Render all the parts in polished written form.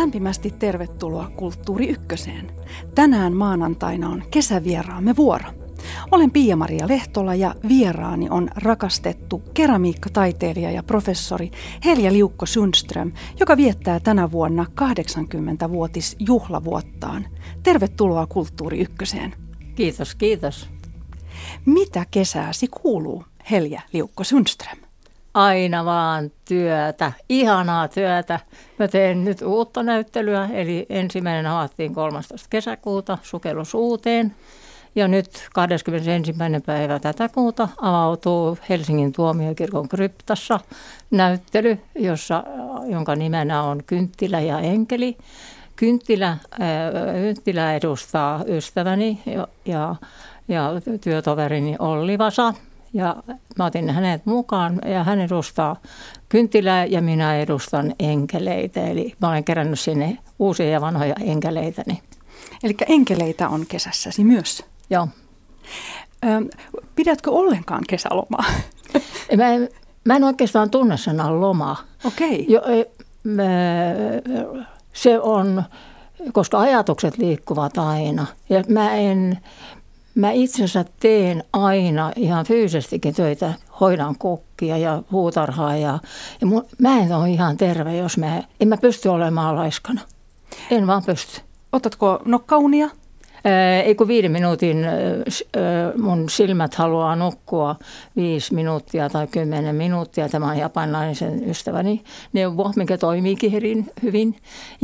Lämpimästi tervetuloa Kulttuuri Ykköseen. Tänään maanantaina on kesävieraamme vuoro. Olen Pia-Maria Lehtola ja vieraani on rakastettu keramiikkataiteilija ja professori Helja Liukko-Sundström, joka viettää tänä vuonna 80-vuotisjuhlavuottaan. Tervetuloa Kulttuuri Ykköseen. Kiitos, kiitos. Mitä kesääsi kuuluu, Helja Liukko-Sundström? Aina vaan työtä, ihanaa työtä. Mä teen nyt uutta näyttelyä, eli ensimmäinen avattiin 13. kesäkuuta Sukellus uuteen. Ja nyt 21. päivä tätä kuuta avautuu Helsingin tuomiokirkon kryptassa näyttely, jonka nimenä on Kynttilä ja enkeli. Kynttilä edustaa ystäväni ja työtoverini Olli Vasa. Ja mä otin hänet mukaan ja hän edustaa kynttilää ja minä edustan enkeleitä. Eli mä olen kerännyt sinne uusia ja vanhoja enkeleitäni. Eli enkeleitä on kesässäsi myös? Joo. Pidätkö ollenkaan kesälomaa? Mä en oikeastaan tunne sanaa lomaa. Okei. Se on, koska ajatukset liikkuvat aina. Ja mä itse asiassa teen aina ihan fyysisestikin töitä, hoidan kukkia ja puutarhaa mä en ole ihan terve, en mä pysty olemaan laiskana. En vaan pysty. Otatko nokkaunia? Ei kun 5 minuutin mun silmät haluaa nukkua 5 minuuttia tai 10 minuuttia. Tämä on japanilaisen ystäväni neuvo, mikä toimiikin hyvin.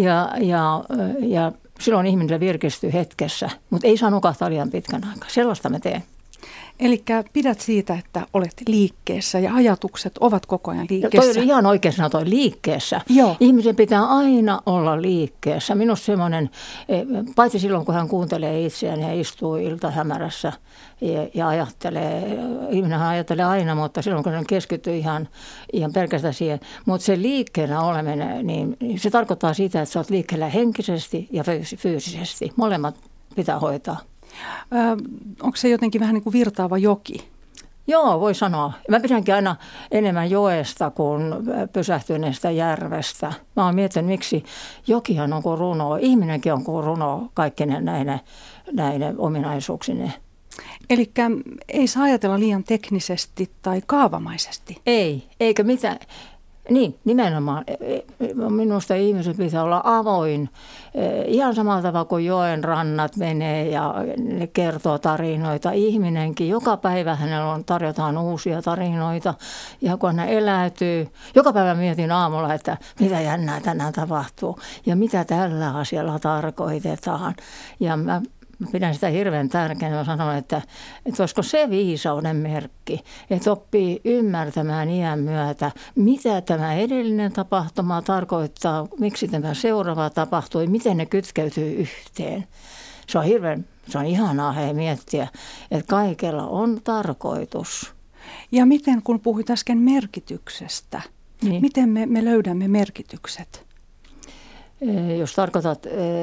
Ja silloin ihminen virkistyy hetkessä, mutta ei saa nukahtaa liian pitkän aikaa. Sellaista mä teen. Eli pidät siitä, että olet liikkeessä ja ajatukset ovat koko ajan liikkeessä. Toi oli ihan oikein sanoa, toi liikkeessä. Joo. Ihmisen pitää aina olla liikkeessä. Minusta semmoinen, paitsi silloin kun hän kuuntelee itseään ja istuu iltahämärässä ja ajattelee, ihminen ajattelee aina, mutta silloin kun hän keskittyy ihan pelkästään siihen. Mutta se liikkeellä oleminen, niin se tarkoittaa sitä, että sä oot liikkeellä henkisesti ja fyysisesti. Molemmat pitää hoitaa. Onko se jotenkin vähän niin kuin virtaava joki? Joo, voi sanoa. Mä pidänkin aina enemmän joesta kuin pysähtyneestä järvestä. Mä oon miettinyt, miksi jokihan on kuin runo. Ihminenkin on kuin runo kaikkine näine ominaisuuksine. Eli ei saa ajatella liian teknisesti tai kaavamaisesti? Ei, eikä mitään. Niin, nimenomaan. Minusta ihmisen pitää olla avoin. Ihan samalla tavalla kuin joen rannat menee ja ne kertoo tarinoita. Ihminenkin, joka päivä hänellä tarjotaan uusia tarinoita. Ja kun hän eläytyy, joka päivä mietin aamulla, että mitä jännää tänään tapahtuu ja mitä tällä asialla tarkoitetaan. Ja mä pidän sitä hirveän tärkeänä ja sanon, että olisiko se viisauden merkki, että oppii ymmärtämään iän myötä, mitä tämä edellinen tapahtuma tarkoittaa, miksi tämä seuraava tapahtui, miten ne kytkeytyy yhteen. Se on ihanaa miettiä, että kaikella on tarkoitus. Ja miten, kun puhuit äsken merkityksestä, niin miten me löydämme merkitykset? Jos tarkoitat,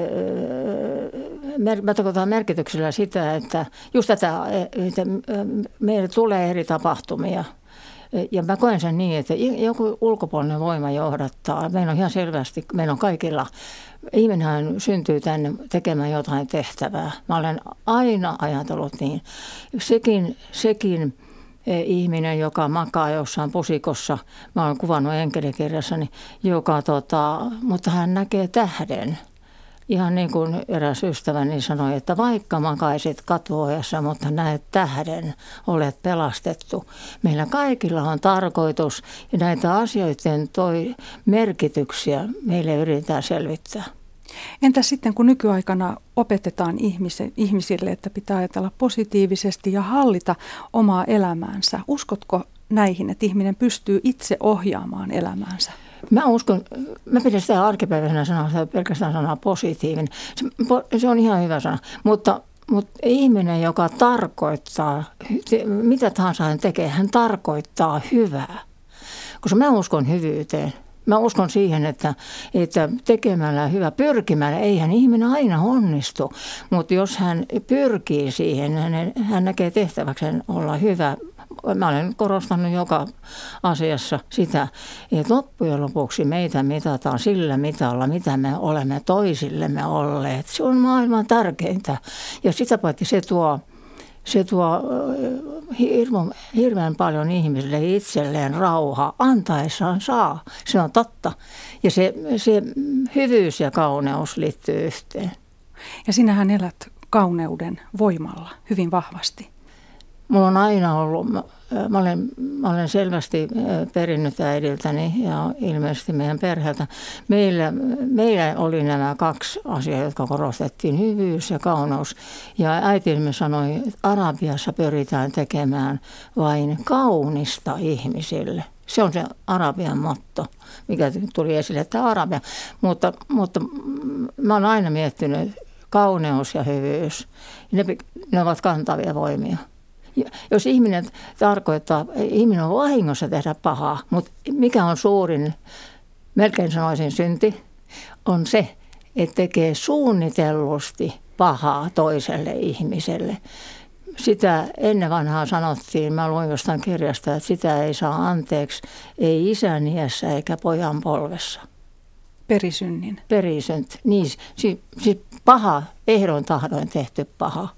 mä tarkoitan merkityksellä sitä, että just tätä, että meille tulee eri tapahtumia. Ja mä koen sen niin, että joku ulkopuolinen voima johdattaa. Meillä on ihan selvästi, meillä on kaikilla, ihminenhän syntyy tänne tekemään jotain tehtävää. Mä olen aina ajatellut niin. Sekin ihminen, joka makaa jossain pusikossa, mä olen kuvannut enkelikirjassani, mutta hän näkee tähden. Ihan niin kuin eräs ystäväni sanoi, että vaikka makaisit katuojassa, mutta näet tähden, olet pelastettu. Meillä kaikilla on tarkoitus ja näitä asioiden merkityksiä meille yritetään selvittää. Entä sitten, kun nykyaikana opetetaan ihmisille, että pitää ajatella positiivisesti ja hallita omaa elämäänsä? Uskotko näihin, että ihminen pystyy itse ohjaamaan elämäänsä? Mä pidän sitä arkipäivänä sanaa, pelkästään sanaa positiivinen. Se on ihan hyvä sana, mutta ihminen, joka tarkoittaa, mitä tahansa hän tekee, hän tarkoittaa hyvää. Koska mä uskon hyvyyteen. Mä uskon siihen, että tekemällä hyvä, pyrkimällä, eihän ihminen aina onnistu, mutta jos hän pyrkii siihen, hän näkee tehtäväkseen olla hyvä mä olen korostanut joka asiassa sitä, että loppujen lopuksi meitä mitataan sillä mitalla, mitä me olemme toisillemme olleet. Se on maailman tärkeintä ja sitä paitsi se tuo hirveän paljon ihmisille itselleen rauhaa. Antaessaan saa. Se on totta. Ja se hyvyys ja kauneus liittyy yhteen. Ja sinähän elät kauneuden voimalla hyvin vahvasti. Mulla on aina ollut, mä olen selvästi perinnyt äidiltäni ja ilmeisesti meidän perheeltä. Meillä oli nämä kaksi asiaa, jotka korostettiin, hyvyys ja kauneus. Ja äitimme sanoi, että Arabiassa pyritään tekemään vain kaunista ihmisille. Se on se Arabian motto, mikä tuli esille, että Arabia. Mutta mä olen aina miettinyt, kauneus ja hyvyys, ne ovat kantavia voimia. Jos ihminen ihminen on vahingossa tehdä pahaa, mutta mikä on suurin, melkein sanoisin synti, on se, että tekee suunnitellusti pahaa toiselle ihmiselle. Sitä ennen vanhaa sanottiin, mä luin jostain kirjasta, että sitä ei saa anteeksi, ei isän iässä eikä pojan polvessa. Perisynnin. Perisynti, niin siis paha, ehdon tahdoin tehty paha.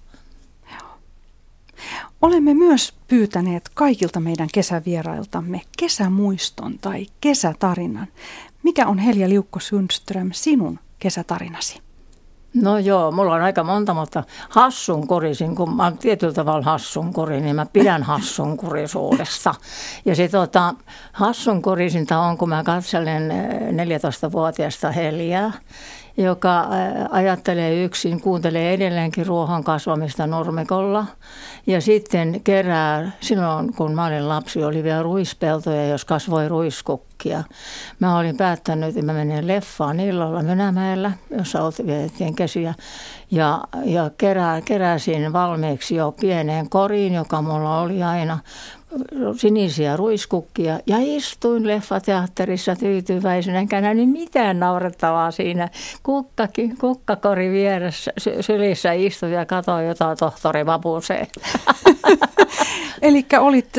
Olemme myös pyytäneet kaikilta meidän kesävierailtamme kesämuiston tai kesätarinan. Mikä on Helja Liukko-Sundström sinun kesätarinasi? No joo, mulla on aika monta, mutta hassunkurisin, kun mä oon tietyllä tavalla hassunkuri, niin mä pidän hassunkurisuudesta. Ja se hassunkurisinta on, kun mä katselen 14-vuotiaasta Heljää, joka ajattelee yksin, kuuntelee edelleenkin ruohon kasvamista nurmikolla. Ja sitten kerää, silloin kun mä olin lapsi, oli vielä ruispeltoja, jos kasvoi ruiskukkia. Mä olin päättänyt, että mä menen leffaan illalla Mynämäellä, jossa vietettiin kesiä. Ja keräsin valmiiksi jo pieneen koriin, joka mulla oli aina, sinisiä ruiskukkia ja istuin leffateatterissa tyytyväisenä, enkä nähnyt mitään naurettavaa siinä. Kukkakori vieressä sylissä istui ja katsoi jotain tohtori Vapuseen. Eli olit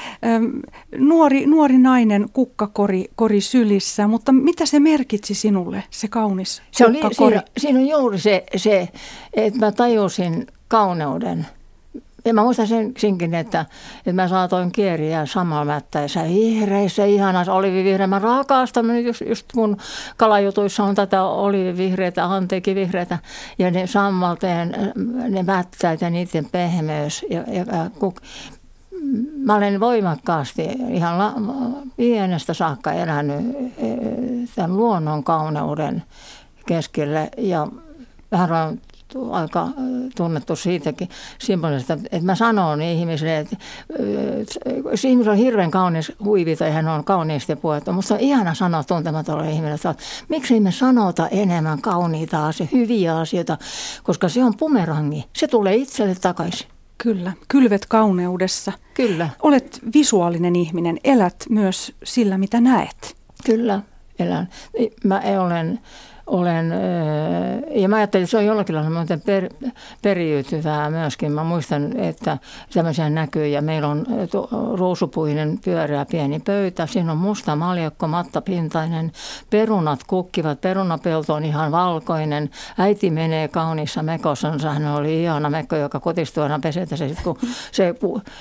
nuori nainen kukkakori sylissä, mutta mitä se merkitsi sinulle, se kaunis kukkakori? Siinä on juuri se, että mä tajusin kauneuden. Ja mä muistan senkin, että mä saatoin kieriä samalmättäissä, vihreissä, ihanassa olivivihreä. Mä rakastan, just mun kalajutuissa on tätä olivivihreitä, antiikivihreitä ja ne sammalteen, ne mättäät ja niiden pehmeys. Mä olen voimakkaasti ihan pienestä saakka elänyt tämän luonnon kauneuden keskelle ja vähän on aika tunnettu siitäkin symbolista, että mä sanon ihmisille, että jos ihminen on hirveän kaunis huivi tai hän on kauniisti puhuttu, musta on ihana sanoa tuntematolle ihmiselle, että miksi me sanota enemmän kauniita asioita, hyviä asioita, koska se on bumerangi, se tulee itselle takaisin. Kyllä, kylvet kauneudessa. Kyllä. Olet visuaalinen ihminen, elät myös sillä, mitä näet. Kyllä, elän. Mä ja mä ajattelin, että se on jollakin lailla periytyvää myöskin. Mä muistan, että tämmöisiä näkyy ja meillä on ruusupuinen pyöreä pieni pöytä. Siinä on musta maljakko, mattapintainen, perunat kukkivat, perunapelto on ihan valkoinen. Äiti menee kauniissa mekossansa, hän oli ihana mekko, joka kotistui aina pesetä. Kun se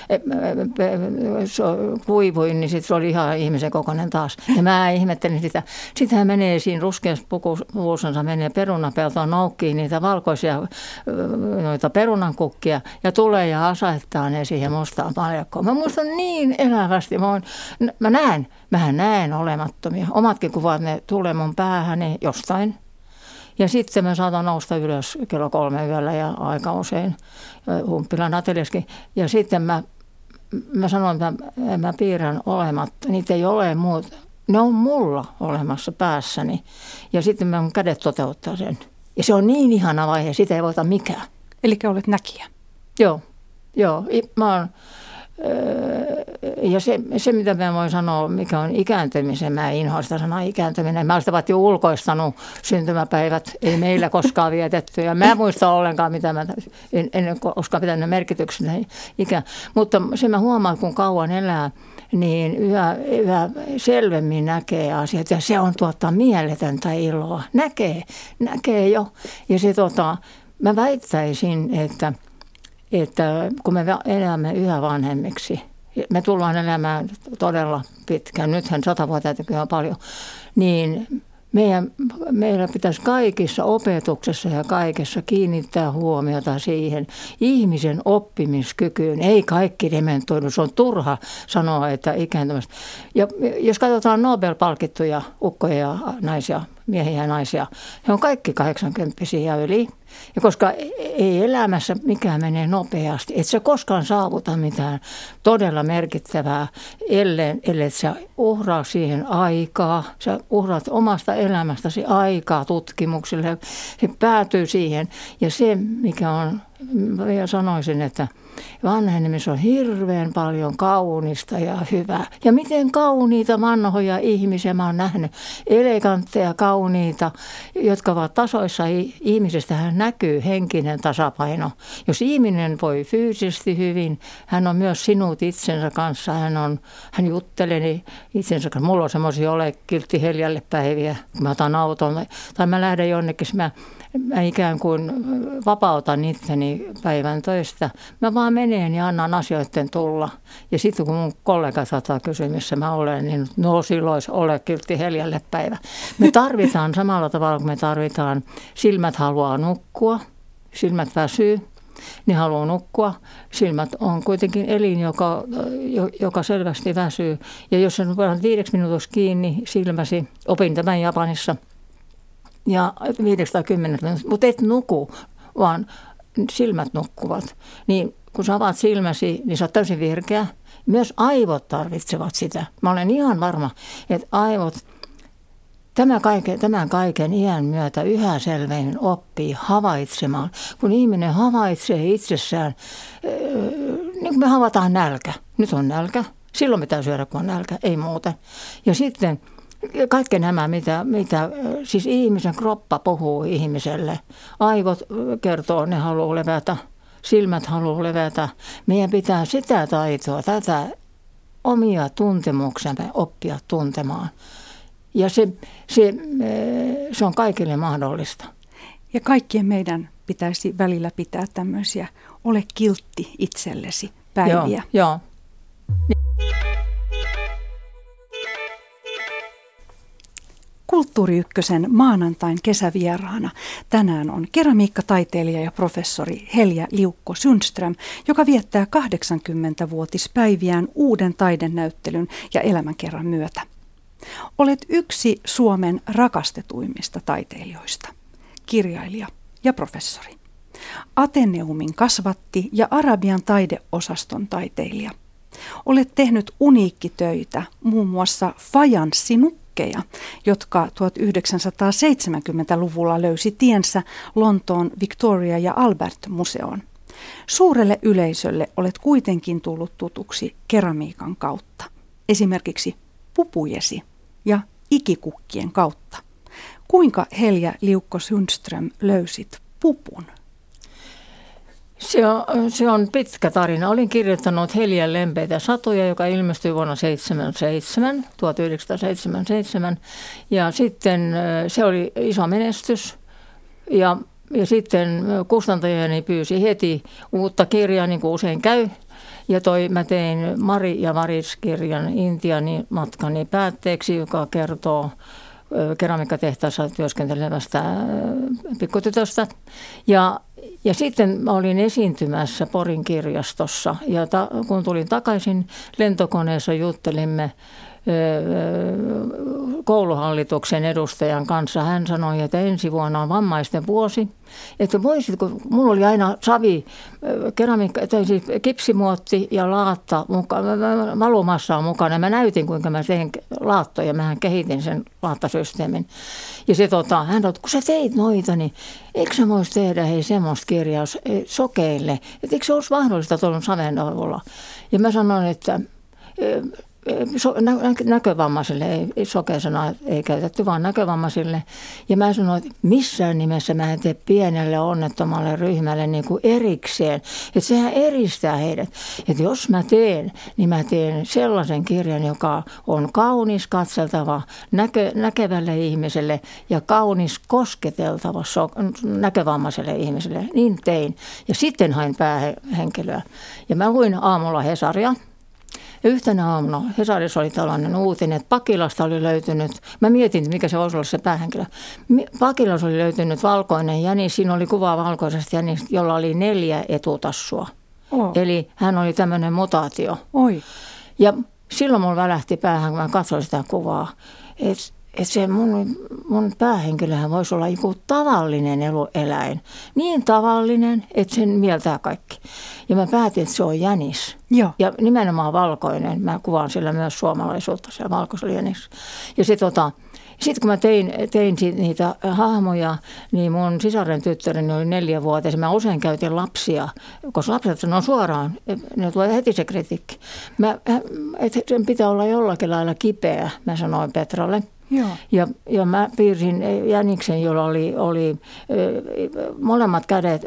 kuivui, niin sitten se oli ihan ihmisen kokoinen taas. Ja mä ihmettelin sitä. Sitten hän menee siinä ruskeassa puussansa, menee perunapeltoon, noukkii niitä valkoisia noita perunankukkia ja tulee ja asettaa ne siihen mustaan maljakkoon. Mä muistan niin elävästi. Mähän näen olemattomia. Omatkin kuvat, ne tulee mun päähäni jostain. Ja sitten mä saatan nousta ylös kello 3 yöllä ja aika usein Humppilan ateliaskin. Ja sitten mä sanon, että mä piirrän olematta. Niitä ei ole muuta. Ne on mulla olemassa päässäni ja sitten mun kädet toteuttaa sen. Ja se on niin ihana vaihe, sitä ei voita mikään. Eli olet näkijä. Joo. Mä oon Ja se, mitä mä voin sanoa, mikä on ikääntymisen, mä inhoan sitä sanaa ikääntyminen. Mä olen sitä jo ulkoistanut syntymäpäivät, ei meillä koskaan vietetty. Ja mä en muista ollenkaan, mitä en koskaan pitänyt merkityksenä ikä. Mutta se mä huomaan, kun kauan elää, niin yhä selvemmin näkee asiat. Ja se on mieletöntä iloa. Näkee jo. Ja se mä väittäisin, että kun me elämme yhä vanhemmiksi, me tullaan elämään todella pitkään, nythän 100-vuotiaitakin on paljon, niin meidän pitäisi kaikissa opetuksessa ja kaikessa kiinnittää huomiota siihen ihmisen oppimiskykyyn. Ei kaikki dementoidu, se on turha sanoa, että ikääntymistä. Ja jos katsotaan Nobel-palkittuja ukkoja ja naisia, miehiä ja naisia, he on kaikki 80 ja yli. Ja koska ei elämässä mikään menee nopeasti, et sä koskaan saavuta mitään todella merkittävää, ellei sä uhraa siihen aikaa. Sä uhraat omasta elämästäsi aikaa tutkimuksille. Se päätyy siihen. Ja se, mikä on, mä sanoisin, että vanhenemissa on hirveän paljon kaunista ja hyvää. Ja miten kauniita vanhoja ihmisiä mä oon nähnyt. Elegantteja, kauniita, jotka ovat tasoissa. Ihmisestähän näkyy henkinen tasapaino. Jos ihminen voi fyysisesti hyvin, hän on myös sinut itsensä kanssa. Hän juttelee itsensä kanssa. Mulla on semmoisia kiltti Heljalle päiviä, kun mä otan auton tai mä lähden jonnekin. Mä ikään kuin vapautan itseni päivän töistä. Mä vaan menen ja annan asioiden tulla. Ja sitten kun mun kollega saattaa kysyä, missä mä olen, niin silloin ole kiltti Heljalle päivä. Me tarvitaan samalla tavalla kuin me tarvitaan. Silmät haluaa nukkua, silmät väsyy, ne haluaa nukkua. Silmät on kuitenkin elin, joka selvästi väsyy. Ja jos sen voidaan 5 minuutiksi kiinni silmäsi, opin tämän Japanissa, ja 5 tai 10 minuuttia, mutta et nuku, vaan silmät nukkuvat. Niin kun sä avaat silmäsi, niin sä oot täysin virkeä. Myös aivot tarvitsevat sitä. Mä olen ihan varma, että aivot tämän kaiken iän myötä yhä selvemmin oppii havaitsemaan. Kun ihminen havaitsee itsessään, niin kuin me havaitaan nälkä. Nyt on nälkä. Silloin pitää syödä, kun on nälkä. Ei muuten. Ja sitten kaikki nämä, mitä siis ihmisen kroppa puhuu ihmiselle. Aivot kertoo, ne haluaa levätä, silmät haluaa levätä. Meidän pitää sitä taitoa, tätä omia tuntemuksemme oppia tuntemaan. Ja se on kaikille mahdollista. Ja kaikkien meidän pitäisi välillä pitää tämmöisiä ole kiltti itsellesi päiviä. Joo. Kulttuuri Ykkösen maanantain kesävieraana tänään on keramiikkataiteilija ja professori Helja Liukko Sundström, joka viettää 80-vuotispäiviään uuden taidenäyttelyn ja elämänkerran myötä. Olet yksi Suomen rakastetuimmista taiteilijoista, kirjailija ja professori. Ateneumin kasvatti ja Arabian taideosaston taiteilija. Olet tehnyt uniikkitöitä, muun muassa fajanssinukkeja, jotka 1970-luvulla löysi tiensä Lontoon Victoria ja Albert-museoon. Suurelle yleisölle olet kuitenkin tullut tutuksi keramiikan kautta, esimerkiksi pupujesi ja ikikukkien kautta. Kuinka Helja Liukko Sundström löysit pupun? Se on pitkä tarina. Olin kirjoittanut Heljan lempeitä satuja, joka ilmestyi vuonna 1977. Ja sitten se oli iso menestys. Ja sitten kustantajani pyysi heti uutta kirjaa, niin kuin usein käy. Ja mä tein Mari ja Varis-kirjan Intian matkani päätteeksi, joka kertoo keramiikkatehtaassa työskentelevästä pikkutytöstä. Ja sitten mä olin esiintymässä Porin kirjastossa ja kun tulin takaisin lentokoneessa juttelimme kouluhallituksen edustajan kanssa. Hän sanoi, että ensi vuonna on vammaisten vuosi. Että voisitko, mulla oli aina savi, siis kipsimuotti ja laatta valumassa on mukana. Mä näytin, kuinka mä tein laattoja. Mähän kehitin sen laattasysteemin. Ja hän sanoi, että kun sä teit noita, niin eikö sä voisi tehdä semmoista kirjaa sokeille? Että eikö se olisi mahdollista tuolla saven avulla? Ja mä sanoin, että näkövammaisille, ei sokea-sanaa ei käytetty, vaan näkövammaisille. Ja mä sanoin, että missään nimessä mä en tee pienelle onnettomalle ryhmälle niin kuin erikseen. Että sehän eristää heidät. Että jos mä teen, niin mä teen sellaisen kirjan, joka on kaunis katseltava näkevälle ihmiselle ja kaunis kosketeltava näkövammaiselle ihmiselle. Niin tein. Ja sitten hain päähenkilöä. Ja mä luin aamulla Hesaria. Yhtenä aamuna Hesarissa oli tällainen uutinen, että Pakilasta oli löytynyt, mä mietin, mikä se voisi olla se päähenkilö. Pakilassa oli löytynyt valkoinen jänis, siinä oli kuva valkoisesta jänistä, jolla oli 4 etutassua. Oh. Eli hän oli tämmöinen mutaatio. Oi. Ja silloin mulla välähti päähän, kun mä katsoin sitä kuvaa, että se mun päähenkilöhän voisi olla joku tavallinen eläin. Niin tavallinen, että sen mieltää kaikki. Ja mä päätin, että se on jänis. Joo. Ja nimenomaan valkoinen. Mä kuvaan sillä myös suomalaisuutta, se valkoisella jänis. Ja sitten kun mä tein niitä hahmoja, niin mun sisaren tyttäreni oli 4-vuotias. Mä usein käytin lapsia, koska lapset sanoo suoraan, ne tulee heti se kritiikki. Että sen pitää olla jollakin lailla kipeä, mä sanoin Petralle. Joo. Ja mä piirsin jäniksen, jolla oli molemmat kädet,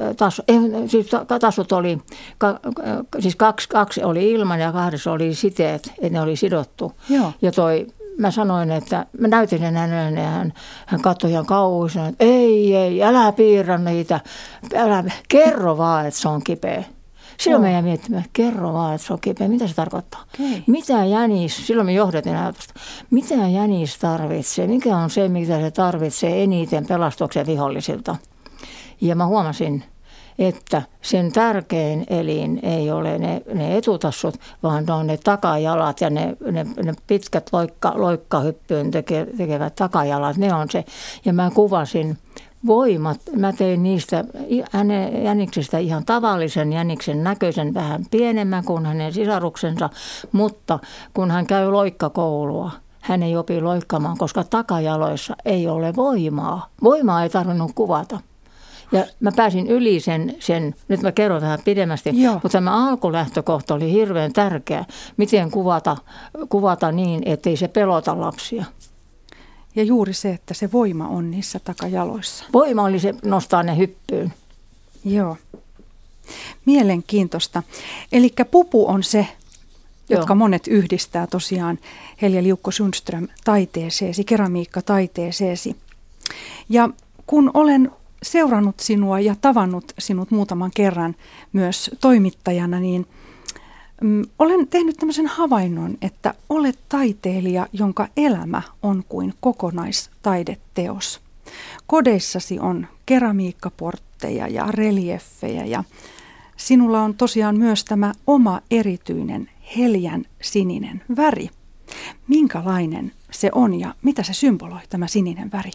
tassut oli, siis kaksi oli ilman ja 2 oli siteet, että ne oli sidottu. Joo. Ja mä sanoin, että mä näytin sen hänelle ja hän katsoi ihan kauhuisesti, sanoi, että ei, älä piirrä niitä, kerro vaan, että se on kipeä. Silloin me jäin miettimään, että kerro vaan, että se on kipeä. Mitä se tarkoittaa? Okay. Mitä jänis, silloin me johdatin ajatusta, mitä jänis tarvitsee? Mikä on se, mitä se tarvitsee eniten pelastuksen vihollisilta? Ja mä huomasin, että sen tärkein elin ei ole ne etutassut, vaan ne on ne takajalat ja ne pitkät loikkahyppyyn tekevät takajalat. Ne on se. Ja mä kuvasin voimat. Mä tein niistä jäniksestä ihan tavallisen jäniksen näköisen, vähän pienemmän kuin hänen sisaruksensa, mutta kun hän käy loikkakoulua, hän ei opi loikkamaan, koska takajaloissa ei ole voimaa. Voimaa ei tarvinnut kuvata. Ja mä pääsin yli sen, nyt mä kerron vähän pidemmästi, mutta tämä alkulähtökohta oli hirveän tärkeä. Miten kuvata niin, ettei se pelota lapsia. Ja juuri se, että se voima on niissä takajaloissa. Voima oli se nostaa ne hyppyyn. Joo. Mielenkiintoista. Eli pupu on se, jotka monet yhdistää tosiaan, Helja Liukko-Sundström, taiteeseesi, keramiikkataiteeseesi. Ja kun olen seurannut sinua ja tavannut sinut muutaman kerran myös toimittajana, niin olen tehnyt tämmöisen havainnon, että olet taiteilija, jonka elämä on kuin kokonaistaideteos. Kodeissasi on keramiikkaportteja ja relieffejä ja sinulla on tosiaan myös tämä oma erityinen heljän sininen väri. Minkälainen se on ja mitä se symboloi, tämä sininen väri?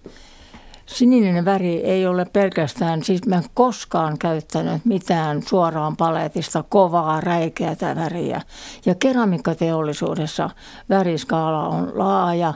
Sininen väri ei ole pelkästään, siis mä en koskaan käyttänyt mitään suoraan paletista kovaa räikeätä väriä. Ja keramiikkateollisuudessa väriskaala on laaja.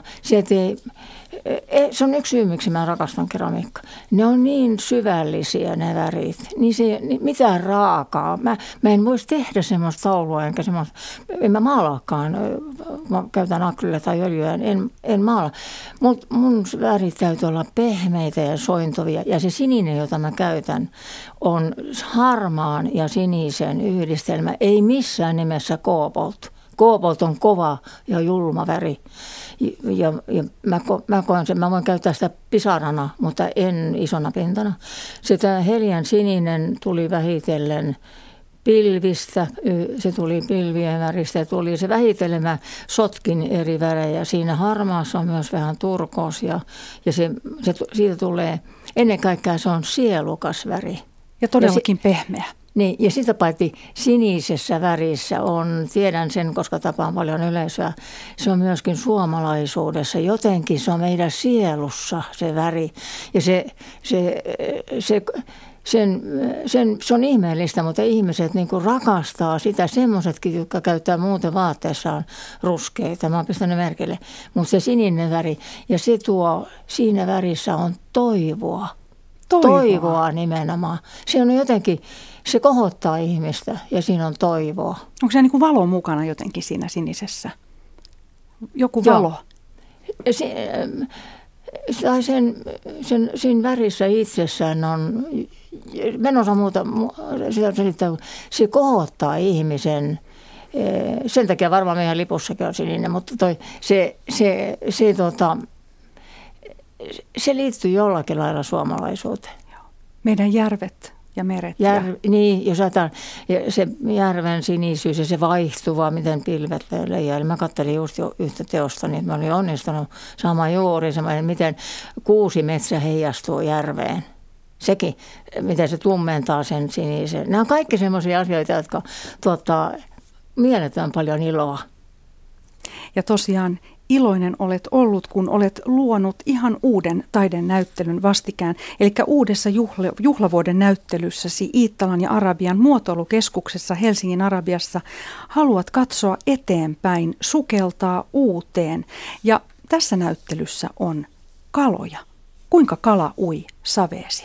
Se on yksi syy, miksi mä rakastan keramiikkaa. Ne on niin syvällisiä ne värit. Mitään raakaa. Mä en voisi tehdä semmoista taulua, enkä semmoista, en mä maalaakaan. Mä käytän akryliä tai öljyä, en maala. Mun värit täytyy olla pehmeitä ja sointuvia. Ja se sininen, jota mä käytän, on harmaan ja sinisen yhdistelmä. Ei missään nimessä koobolt. Koobolt on kova ja julma väri. Ja mä koen sen, mä voin käyttää sitä pisarana, mutta en isona pintana. Sitä heljän sininen tuli vähitellen pilvistä, se tuli pilvien väristä, tuli se vähitellen, mä sotkin eri värejä. Siinä harmaassa on myös vähän turkoosia ja siitä tulee, ennen kaikkea se on sielukas väri. Ja todellakin pehmeä. Niin, ja sitä paitsi sinisessä värissä on, tiedän sen, koska tapaan paljon yleisöä, se on myöskin suomalaisuudessa. Jotenkin se on meidän sielussa se väri. Ja se on ihmeellistä, mutta ihmiset niin kuin rakastaa sitä. Semmoisetkin, jotka käyttää muuten vaatteessaan ruskeita. Mä oon pistänyt merkille. Mutta se sininen väri, ja se tuo, siinä värissä on toivoa. Toivoa nimenomaan. Se on jotenkin, se kohottaa ihmistä ja siinä on toivoa. Onko se niin kuin valo mukana jotenkin siinä sinisessä? Joku valo? Siinä värissä itsessään on, mä en osaa muuta sitä selittää, se kohottaa ihmisen. Sen takia varmaan meidän lipussakin on sininen, mutta se liittyy jollakin lailla suomalaisuuteen. Meidän järvet ja meret. Niin, jos ajatellaan se järven sinisyys ja se vaihtuva, miten pilvet leijailee. Mä katselin just jo yhtä teosta, niin mä olin onnistunut saamaan juuri semmoinen, miten kuusimetsä heijastuu järveen. Sekin, miten se tummentaa sen sinisen. Nämä on kaikki semmoisia asioita, jotka tuottaa mielettömän paljon iloa. Ja tosiaan iloinen olet ollut, kun olet luonut ihan uuden taidenäyttelyn vastikään. Eli uudessa juhlavuoden näyttelyssäsi Iittalan ja Arabian muotoilukeskuksessa Helsingin Arabiassa haluat katsoa eteenpäin, sukeltaa uuteen. Ja tässä näyttelyssä on kaloja. Kuinka kala ui saveesi?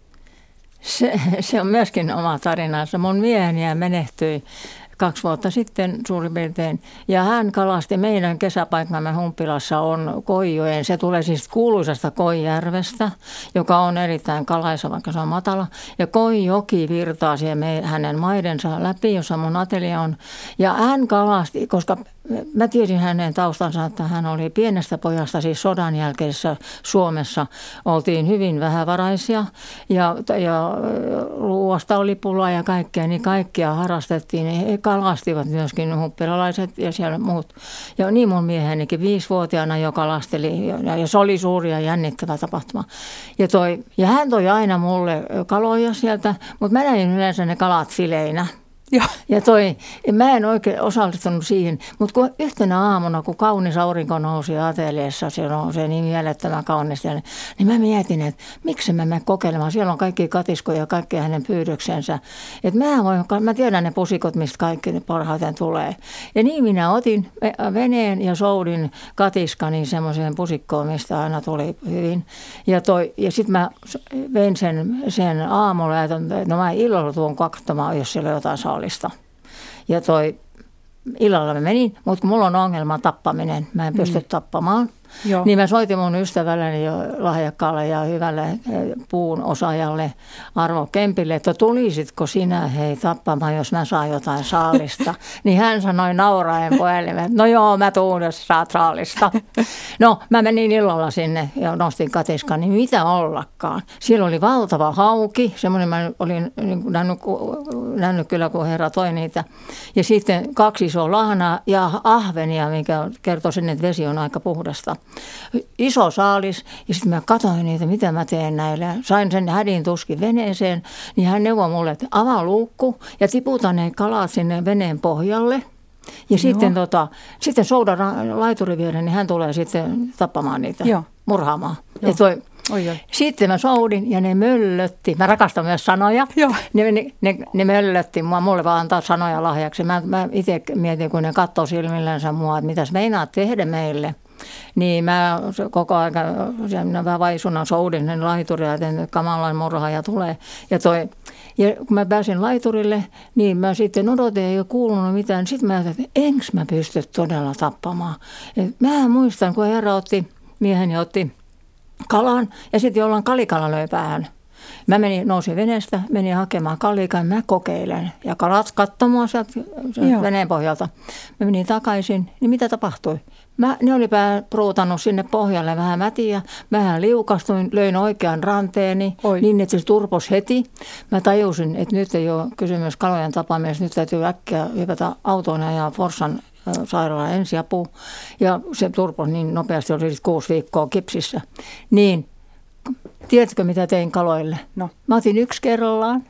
Se on myöskin oma tarinansa. Mun mieheni menehtyi 2 vuotta sitten suurin piirtein. Ja hän kalasti meidän kesäpaikkamme Humppilassa on Koijoen. Se tulee siis kuuluisasta Koijärvestä, joka on erittäin kalaisa, vaikka se on matala. Ja Koijoki virtaa siihen hänen maidensa läpi, jossa mun atelje on. Ja hän kalasti, koska mä tiesin hänen taustansa, että hän oli pienestä pojasta, siis sodan jälkeisessä Suomessa oltiin hyvin vähävaraisia ja ruoasta oli pulaa ja kaikkea, niin kaikkia harrastettiin. He kalastivat myöskin humppilalaiset ja siellä muut. Ja niin mun miehenikin 5-vuotiaana jo kalasteli ja se oli suuri ja jännittävä tapahtuma. Ja hän toi aina mulle kaloja sieltä, mutta mä näin yleensä ne kalat fileinä. Ja mä en oikein osallistunut siihen, mutta kun yhtenä aamuna, kun kaunis aurinko nousi ateliassa, se on se niin mielettömän kaunista, niin mä mietin, että miksi mä menen kokeilemaan. Siellä on kaikki katiskoja ja kaikki hänen pyydyksensä. Että mä tiedän ne pusikot, mistä kaikki ne parhaiten tulee. Ja niin minä otin veneen ja soudin katiskani semmoiseen pusikkoon, mistä aina tuli hyvin. Ja sitten mä vein sen aamulla ja no mä illalla tuon katsomaan, jos siellä on jotain saalista. Ja illalla mä menin, mutta kun mulla on ongelma tappaminen, mä en pysty tappamaan. Joo. Niin mä soitin mun ystävälleni jo lahjakkaalle ja hyvälle puun osaajalle Arvo Kempille, että tulisitko sinä tappamaan, jos mä saan jotain saalista. Niin hän sanoi nauraen puhelimeen, että no joo, mä tuun, jos saat saalista. No mä menin illalla sinne ja nostin katiskan, niin mitä ollakaan. Siellä oli valtava hauki, semmoinen mä olin nähnyt kyllä, kun herra toi niitä. Ja sitten 2 isoa lahnaa ja ahvenia, mikä kertoi sinne, että vesi on aika puhdasta. Iso saalis ja sitten mä katsoin niitä, mitä mä teen näille. Sain sen hädin tuskin veneeseen, niin hän neuvoi mulle, että avaa luukku ja tiputa ne kalat sinne veneen pohjalle. Ja sitten soudan laituri viereen, niin hän tulee sitten tappamaan niitä, murhaamaan. Sitten mä soudin ja ne möllötti. Mä rakastan myös sanoja. Ne möllötti mua. Mulle vaan antaa sanoja lahjaksi. Mä itse mietin, kun ne katsoo silmillänsä mua, että mitäs meinaat tehdä meille. Niin mä koko ajan vähän vaisunan soudin ne laituria, että kamalan murhaaja tulee. Ja kun mä pääsin laiturille, niin mä sitten odotin, ei ole kuulunut mitään. Sitten mä ajattelin, että enkö mä pysty todella tappamaan. Mä muistan, kun mieheni otti kalan ja sitten jollain kalikala löi päähän. Mä nousin veneestä, menin hakemaan kalikan, mä kokeilen. Ja kalat katsoi mua sieltä veneen pohjalta. Mä menin takaisin, niin mitä tapahtui? Ne oli pruutannut sinne pohjalle vähän mätiä. Mähän liukastuin, löin oikean ranteeni niin, että se turpos heti. Mä tajusin, että nyt ei ole kysymys kalojen tapaamisesta. Nyt täytyy äkkiä hypätä autoon ja Forssan sairaalaan ensiapuun. Ja se turpos niin nopeasti oli 6 viikkoa kipsissä. Niin, tiedätkö mitä tein kaloille? No. Mä otin 1 kerrallaan.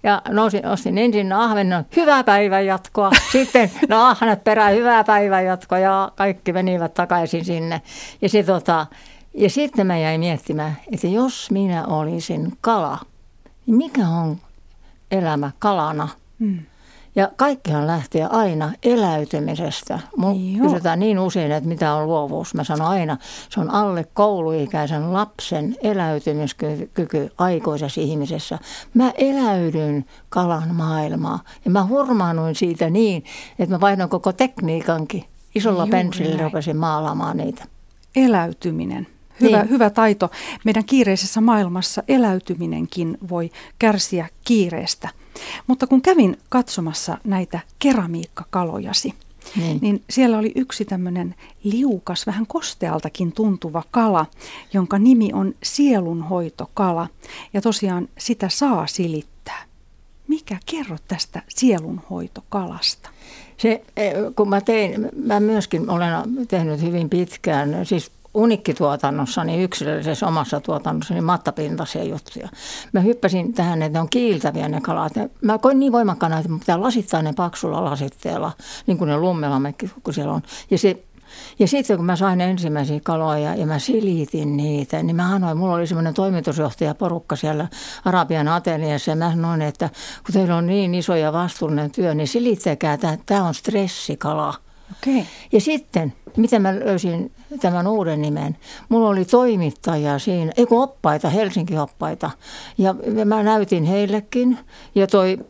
Ja ostin ensin ahven, hyvää päivän jatkoa. Sitten ahnet perään, hyvää päivän jatkoa ja kaikki menivät takaisin sinne. Ja sitten mä jäin miettimään, että jos minä olisin kala, niin mikä on elämä kalana? Ja kaikkihan lähtee aina eläytymisestä. Kysytään niin usein, että mitä on luovuus. Mä sanon aina, se on alle kouluikäisen lapsen eläytymiskyky aikuisessa ihmisessä. Mä eläydyn kalan maailmaa ja mä hurmaannuin siitä niin, että mä vaihdoin koko tekniikankin. Isolla pensselillä rupesin maalaamaan niitä. Eläytyminen. Hyvä taito. Meidän kiireisessä maailmassa eläytyminenkin voi kärsiä kiireestä. Mutta kun kävin katsomassa näitä keramiikkakalojasi, niin siellä oli yksi tämmöinen liukas, vähän kostealtakin tuntuva kala, jonka nimi on sielunhoitokala. Ja tosiaan sitä saa silittää. Kerro tästä sielunhoitokalasta? Kun mä myöskin olen tehnyt hyvin pitkään, siis unikkituotannossa, niin yksilöllisessä omassa tuotannossa, niin mattapintaisia juttuja. Mä hyppäsin tähän, että ne on kiiltäviä ne kalat. Mä koin niin voimakkaana, että pitää lasittaa ne paksulla lasitteella, niin kuin ne lummelammekin, kun siellä on. Ja sitten kun mä sain ensimmäisiä kaloja ja mä silitin niitä, niin mulla oli semmoinen toimitusjohtajaporukka siellä Arabian ateliassa ja mä sanoin, että kun teillä on niin iso ja vastuullinen työ, niin silittäkää, tämä on stressikala. Okay. Ja sitten, miten mä löysin tämän uuden nimen? Mulla oli toimittaja siinä, oppaita, Helsinki-oppaita. Ja mä näytin heillekin ja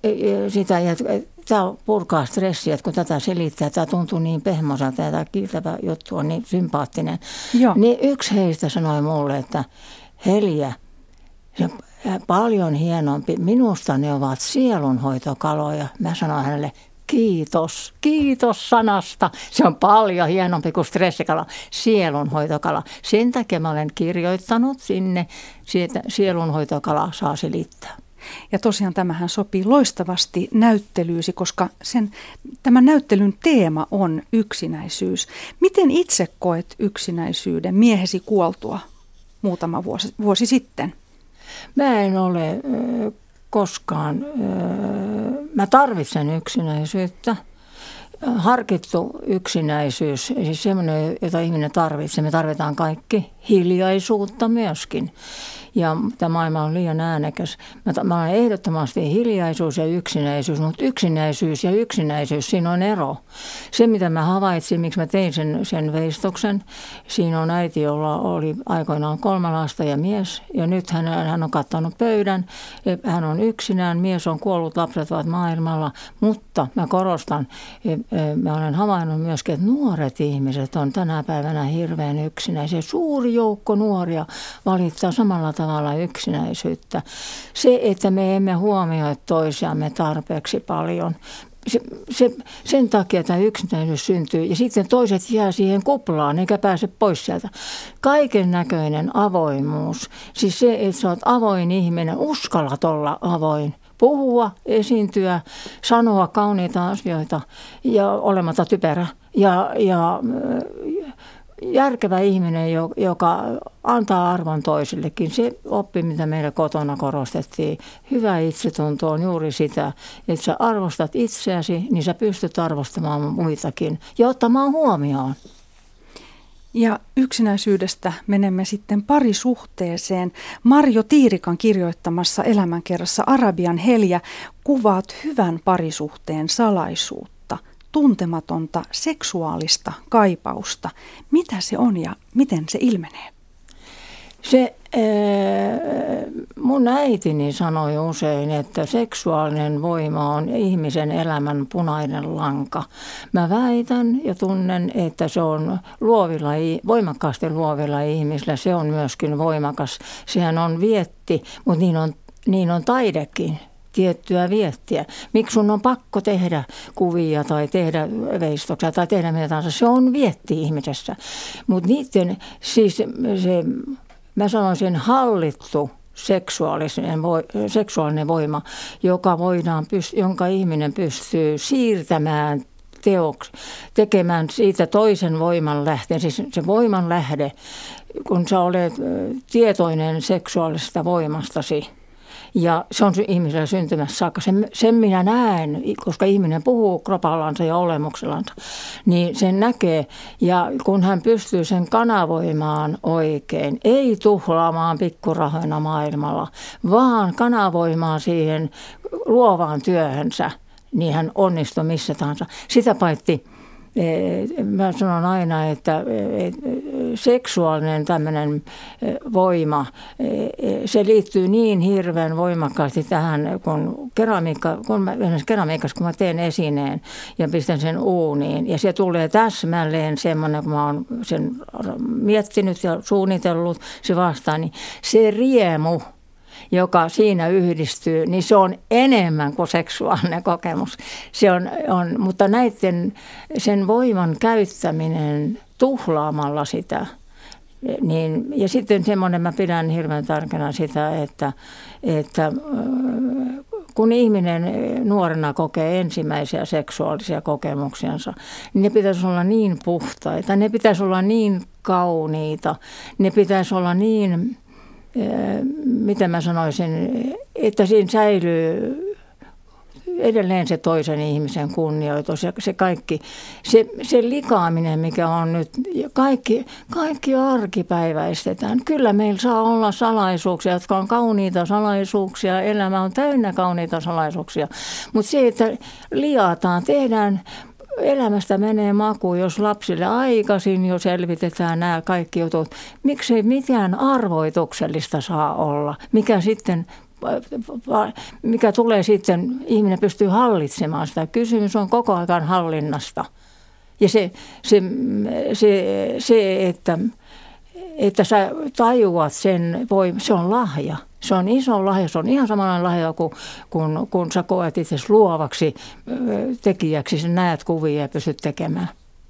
tämä purkaa stressiä, että kun tätä selittää, tämä tuntuu niin pehmoiselta ja tämä kiiltävä juttu on niin sympaattinen. Joo. Niin yksi heistä sanoi mulle, että Helja, se paljon hienompi, minusta ne ovat sielunhoitokaloja. Mä sanoin hänelle, kiitos sanasta. Se on paljon hienompi kuin stressikala, sielunhoitokala. Sen takia mä olen kirjoittanut sinne, että sielunhoitokala saa selittää. Ja tosiaan tämähän sopii loistavasti näyttelyysi, koska tämän näyttelyn teema on yksinäisyys. Miten itse koet yksinäisyyden miehesi kuoltua muutama vuosi sitten? Mä en ole koskaan. Mä tarvitsen yksinäisyyttä. Harkittu yksinäisyys, siis semmoinen, jota ihminen tarvitsee. Me tarvitaan kaikki hiljaisuutta myöskin. Ja tämä maailma on liian äänekäs. Mä olen ehdottomasti hiljaisuus ja yksinäisyys, mutta yksinäisyys ja yksinäisyys, siinä on ero. Se, mitä mä havaitsin, miksi mä tein sen veistoksen, siinä on äiti, jolla oli aikoinaan 3 lasta ja mies. Ja nyt hän on kattanut pöydän. Hän on yksinään, mies on kuollut, lapset ovat maailmalla. Mutta mä korostan, mä olen havainnut myöskin, että nuoret ihmiset on tänä päivänä hirveän yksinäisiä. Suuri joukko nuoria valittaa samalla tavalla yksinäisyyttä. Se, että me emme huomioi toisiamme tarpeeksi paljon. Sen takia tämä yksinäisyys syntyy ja sitten toiset jää siihen kuplaan eikä pääse pois sieltä. Kaiken näköinen avoimuus, siis se, että sä oot avoin ihminen, uskallat olla avoin. Puhua, esiintyä, sanoa kauniita asioita ja olematta typerä ja järkevä ihminen, joka antaa arvon toisillekin. Se oppi, mitä meillä kotona korostettiin, hyvä itsetunto on juuri sitä, että sä arvostat itseäsi, niin sä pystyt arvostamaan muitakin ja ottamaan huomioon. Ja yksinäisyydestä menemme sitten parisuhteeseen. Marjo Tiirikan kirjoittamassa elämänkerrassa Arabian Helja kuvaat hyvän parisuhteen salaisuutta, tuntematonta seksuaalista kaipausta. Mitä se on ja miten se ilmenee? Mun äitini sanoi usein, että seksuaalinen voima on ihmisen elämän punainen lanka. Mä väitän ja tunnen, että se on voimakkaasti luovilla ihmisillä. Se on myöskin voimakas. Sehän on vietti, mutta niin on taidekin. Tiettyä viettiä. Miksi sun on pakko tehdä kuvia tai tehdä veistoksia tai tehdä mitä tahansa? Se on vietti ihmisessä. Mutta niiden, siis mä sanoisin hallittu seksuaalinen voima, jonka ihminen pystyy siirtämään tekemään siitä toisen voiman lähteen, siis se voiman lähde, kun sä olet tietoinen seksuaalisesta voimastasi. Ja se on ihmisellä syntymässä saakka. Sen minä näen, koska ihminen puhuu kropallansa ja olemuksellansa, niin sen näkee. Ja kun hän pystyy sen kanavoimaan oikein, ei tuhlaamaan pikkurahoina maailmalla, vaan kanavoimaan siihen luovaan työhönsä, niin hän onnistuu missä tahansa. Sitä paitsi mä sanon aina, että seksuaalinen tämmöinen voima, se liittyy niin hirveän voimakkaasti tähän, kun keramiikassa, kun mä teen esineen ja pistän sen uuniin, ja se tulee täsmälleen semmoinen, kun mä oon sen miettinyt ja suunnitellut, se vastaan, niin se riemu, joka siinä yhdistyy, niin se on enemmän kuin seksuaalinen kokemus. Se on, mutta sen voiman käyttäminen tuhlaamalla sitä, niin, ja sitten semmoinen mä pidän hirveän tärkeänä sitä, että kun ihminen nuorena kokee ensimmäisiä seksuaalisia kokemuksiansa, niin ne pitäisi olla niin puhtaita, ne pitäisi olla niin kauniita, ne pitäisi olla niin, miten mä sanoisin, että siinä säilyy edelleen se toisen ihmisen kunnioitus ja se kaikki, se likaaminen, mikä on nyt, kaikki arkipäiväistetään. Kyllä meillä saa olla salaisuuksia, jotka on kauniita salaisuuksia, elämä on täynnä kauniita salaisuuksia, mutta se, että liataan, tehdään, elämästä menee maku, jos lapsille aikaisin jo selvitetään nämä kaikki jutut. Miksei mitään arvoituksellista saa olla, mikä tulee sitten, ihminen pystyy hallitsemaan sitä. Kysymys on koko ajan hallinnasta. Ja että sä tajuat sen, se on lahja. Se on iso lahja, se on ihan samanlainen lahja kun sä koet itse luovaksi tekijäksi, sä näet kuvia ja pystyt tekemään.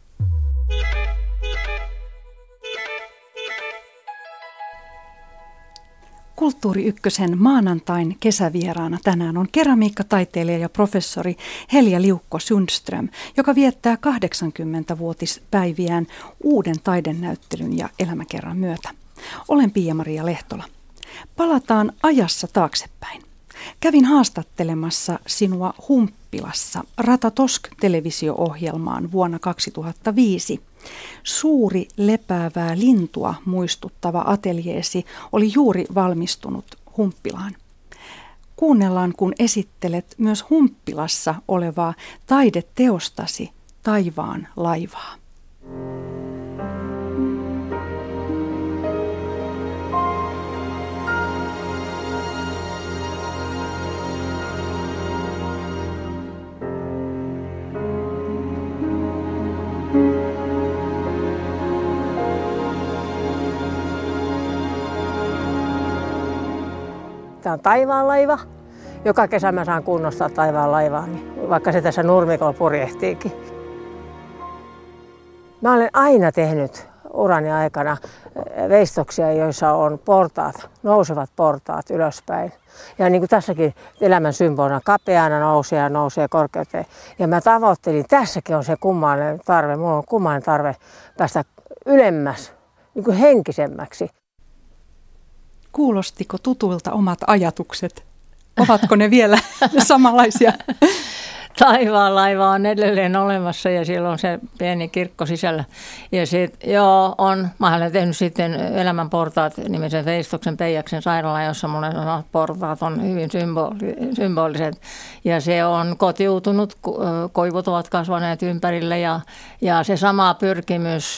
Kulttuuri Ykkösen maanantain kesävieraana tänään on keramiikkataiteilija ja professori Helja Liukko-Sundström, joka viettää 80-vuotispäiviään uuden taidenäyttelyn ja elämäkerran myötä. Olen Pia-Maria Lehtola. Palataan ajassa taaksepäin. Kävin haastattelemassa sinua Humppilassa Ratatosk-televisio-ohjelmaan vuonna 2005. Suuri lepäävää lintua muistuttava ateljeesi oli juuri valmistunut Humppilaan. Kuunnellaan, kun esittelet myös Humppilassa olevaa taideteostasi Taivaan laivaa. Tämä on taivaanlaiva. Joka kesä mä saan kunnostaa taivaanlaivaa, niin vaikka se tässä nurmikolla purjehtiikin. Mä olen aina tehnyt urani aikana veistoksia, joissa on portaat, nousevat portaat ylöspäin. Ja niin kuin tässäkin elämän symbolina kapeana nousee korkeuteen. Ja mä tavoittelin, tässäkin on se kummallinen tarve, mulla on kummallinen tarve päästä ylemmäs, niin kuin henkisemmäksi. Kuulostiko tutuilta omat ajatukset? Ovatko ne vielä samanlaisia? Taivaanlaiva on edelleen olemassa ja siellä on se pieni kirkko sisällä. Ja sitten mä olen tehnyt sitten Elämän portaat nimisen veistoksen Peijaksen sairaala, jossa mulle portaat on hyvin symboliset. Ja se on kotiutunut, koivut ovat kasvaneet ympärille ja se sama pyrkimys,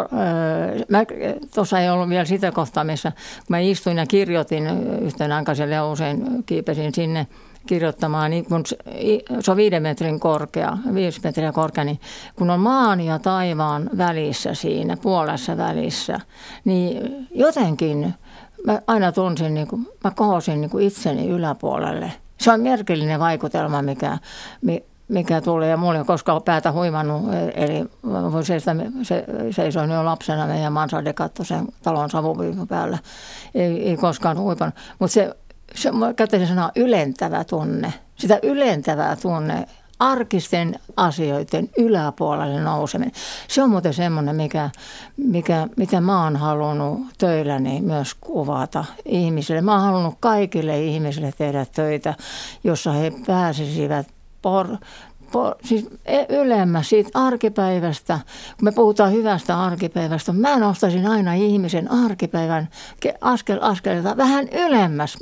tuossa ei ollut vielä sitä kohtaa, missä mä istuin ja kirjoitin yhtenä aikaisella ja usein kiipesin sinne kirjoittamaan, niin kun se on 5 metriä korkea, niin kun on maan ja taivaan välissä siinä, puolessa välissä, niin jotenkin mä aina tunsin, niin kuin, mä kohosin niin kuin itseni yläpuolelle. Se on merkillinen vaikutelma, mikä tulee, ja mulla ei ole koskaan päätä huimannut, eli seisoin jo lapsena meidän mansardikattoisen talon savupiipun päällä, ei koskaan huipannut, mutta se käyttäisin sanaa ylentävä tunne. Sitä ylentävää arkisten asioiden yläpuolelle nouseminen. Se on muuten semmoinen, mitä mä oon halunnut töilläni myös kuvata ihmisille. Mä oon halunnut kaikille ihmisille tehdä töitä, jossa he pääsisivät siis ylemmäs siitä arkipäivästä. Kun me puhutaan hyvästä arkipäivästä, mä nostaisin aina ihmisen arkipäivän askeleelta vähän ylemmäs.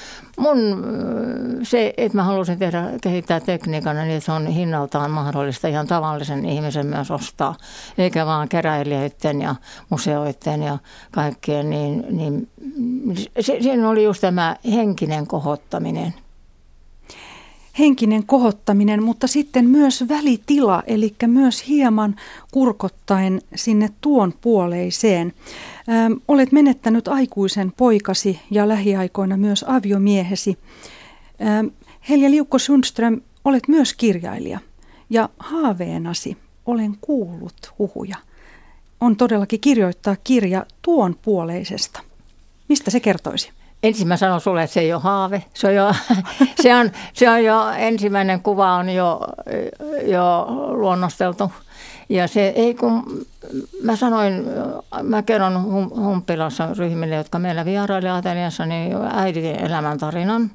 Se, että mä halusin kehittää tekniikana, niin se on hinnaltaan mahdollista ihan tavallisen ihmisen myös ostaa, eikä vaan keräilijöiden ja museoiden ja kaikkien, niin siinä oli just tämä henkinen kohottaminen. Henkinen kohottaminen, mutta sitten myös välitila, eli myös hieman kurkottaen sinne tuon puoleiseen. Olet menettänyt aikuisen poikasi ja lähiaikoina myös aviomiehesi. Helja Liukko Sundström, olet myös kirjailija ja haaveenasi, olen kuullut huhuja, on todellakin kirjoittaa kirja tuon puoleisesta. Mistä se kertoisi? Ensin mä sanon sulle, että se ei ole haave. Se on jo ensimmäinen kuva on jo luonnosteltu. Ja se ei kun mä kerron Humppilassa ryhmille, jotka meillä vieraili ateliassa, niin äidin elämäntarinan.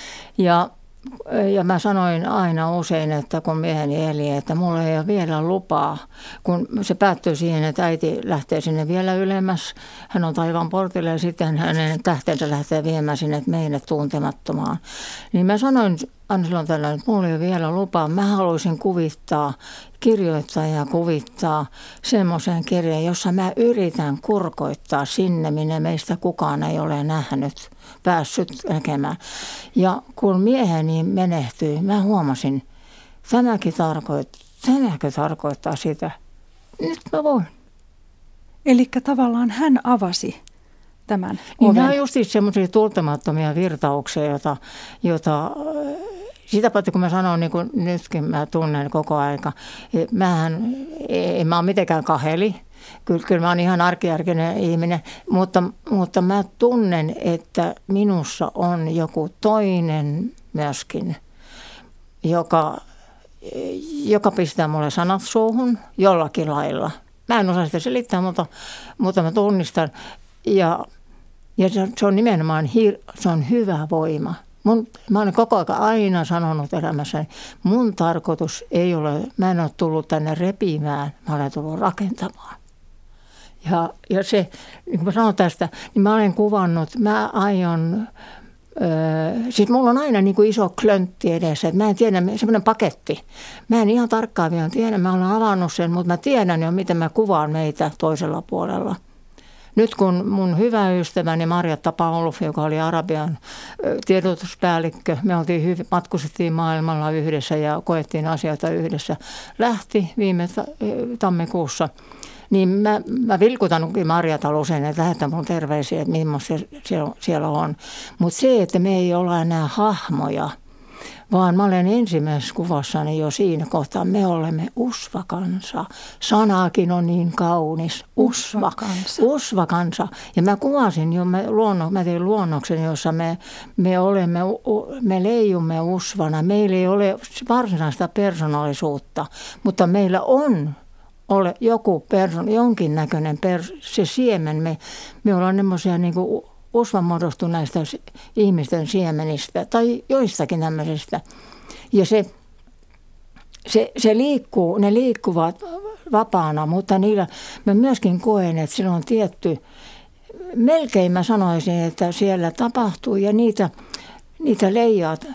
Ja mä sanoin aina usein, että kun mieheni eli, että mulla ei ole vielä lupaa, kun se päättyy siihen, että äiti lähtee sinne vielä ylemmäs. Hän on taivaan portilla ja sitten hänen tähtensä lähtee viemään sinne meille tuntemattomaan. Niin mä sanoin aina silloin tällä, että mulla ei ole vielä lupaa. Mä haluaisin kirjoittaa ja kuvittaa semmoisen kirjan, jossa mä yritän kurkoittaa sinne, minne meistä kukaan ei ole nähnyt, päässyt näkemään. Ja kun mieheni menehtyi, mä huomasin, tämäkin tarkoittaa sitä. Nyt mä voin. Eli tavallaan hän avasi tämän niin oven. nämä on just semmoisia tultamattomia virtauksia, jota sitä paitsi kun mä sanon, niin kuin nytkin mä tunnen koko aika, en mä ole mitenkään kaheli. Kyllä mä oon ihan arkijärkinen ihminen, mutta mä tunnen, että minussa on joku toinen myöskin, joka pistää mulle sanat suuhun jollakin lailla. Mä en osaa sitä selittää, mutta mä tunnistan. Ja se on nimenomaan se on hyvä voima. Mä olen koko ajan aina sanonut elämässäni, mun tarkoitus ei ole, mä en ole tullut tänne repimään, mä olen tullut rakentamaan. Ja se, niin kuin mä sanon tästä, niin mä olen kuvannut, mä aion, siis mulla on aina niin kuin iso klöntti edessä, että mä en tiedä, semmoinen paketti. Mä en ihan tarkkaan vielä tiedä, mä olen avannut sen, mutta mä tiedän jo, miten mä kuvaan meitä toisella puolella. Nyt kun mun hyvä ystäväni Marjatta Pauluf, joka oli Arabian tiedotuspäällikkö, me matkustettiin maailmalla yhdessä ja koettiin asioita yhdessä, lähti viime tammikuussa, niin mä vilkutanutkin Marjata usein, että lähetän mun terveisiä, että millaista siellä on. Mutta se, että me ei olla enää hahmoja, vaan mä olen ensimmäisessä kuvassani jo siinä kohtaa, me olemme usvakansa. Sanaakin on niin kaunis. Usvakansa. Ja mä kuvasin jo, mä tein luonnoksen, jossa me leijumme usvana. Meillä ei ole varsinaista persoonallisuutta, mutta meillä on jonkinnäköinen se siemen. Me ollaan semmoisia niin kuin usvan muodostuneista ihmisten siemenistä tai joistakin tämmöisistä. Ja se liikkuu, ne liikkuvat vapaana, mutta niillä mä myöskin koen, että sillä on tietty, melkein mä sanoisin, että siellä tapahtuu ja niitä leijaat,